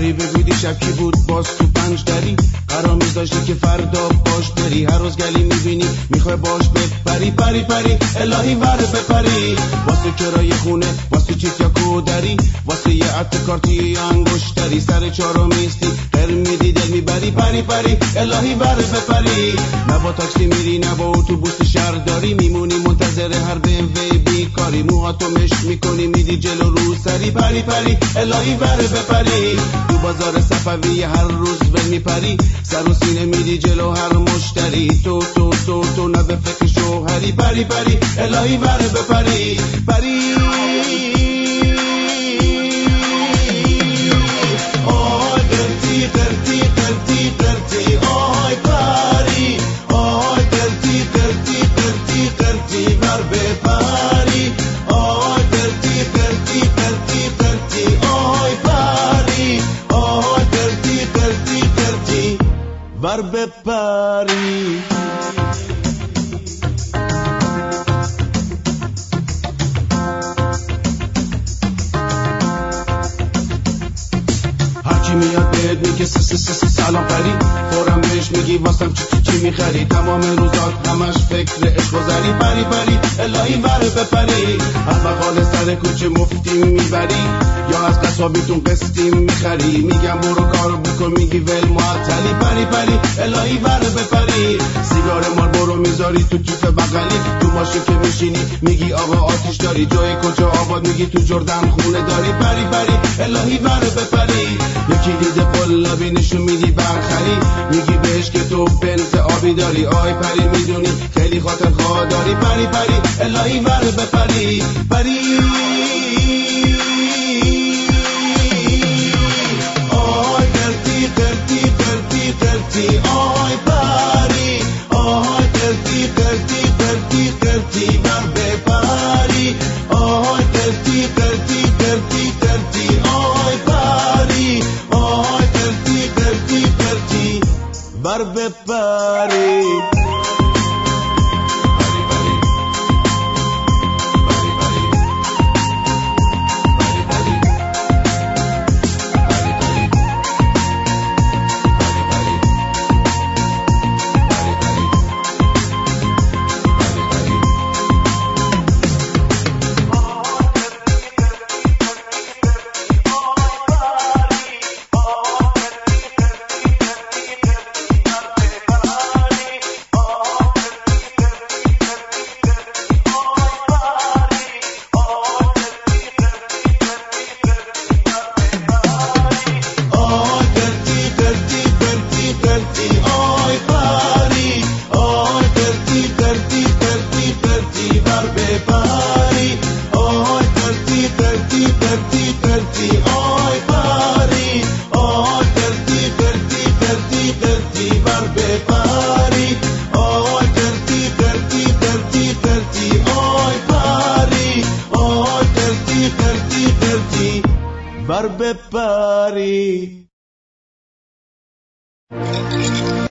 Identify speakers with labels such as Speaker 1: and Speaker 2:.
Speaker 1: پری بگو دیشب کی بود باز تو پنج دری، قرار میذاشتی که فردا باش بری، هر روز گلی میبینی میخوای باش بپری، پری پری الهی ور بپری، واسه کرایه خونه، واسه چیت یا کودری، واسه یه عطر کارتی یا انگشتری، سر چارو میستی هر میدی دل میبری، پری پری الهی ور بپری، نه با تاکسی میری نه با اتوبوس شهرداری، میمونی منتظر هر BMW بیکاری، موهاتو مش میکنی میدی جلو رو سری، پری پری الهی ور بپری، تو بازار صفوی هر روز ول میپری، سر و سینه میدی جلو هر مشتری، تو نه به فکر شوهری، پری پری الهی ور بپری، پری آی قرتی قرتی قرتی قرتی آی پری، آی قرتی قرتی قرتی قرتی ور بپری، آی قرتی قرتی قرتی قرتی آی پری، آی قرتی قرتی قرتی ور بپری. هرکی میاد بهت میگه سلام پری، فورم بهش میگی واسم چی میخری، تمام روزات همش فکر عشق و زری، پری پری الهی ور بپری، از بقال سر کوچه مفتی میبری یا از قصابیتون قسطی میخری، میگم برو کار بکن میگی ول معطلی، پری پری الهی ور بپری، سیگار مار برو میذاری تو کیف بغلی، تو ماشین که میشینی میگی آقا آتیش داری، جای کجا آباد میگی تو جردن خونه داری، پری پری الهی ور بپری، یکی دیده قلابی نشون میدی برخری، میگی بهش که تو بنز آبی داری، آی پری میدونی خیلی خاطر خواه داری، پری پری الهی ور بپری، پری آی قرتی قرتی قرتی قرتی آی پری، آی قرتی قرتی قرتی قرتی ور بپری، آی قرتی قرتی قرتی قرتی آی پری، آی قرتی قرتی قرتی ور بپری. ور بپری.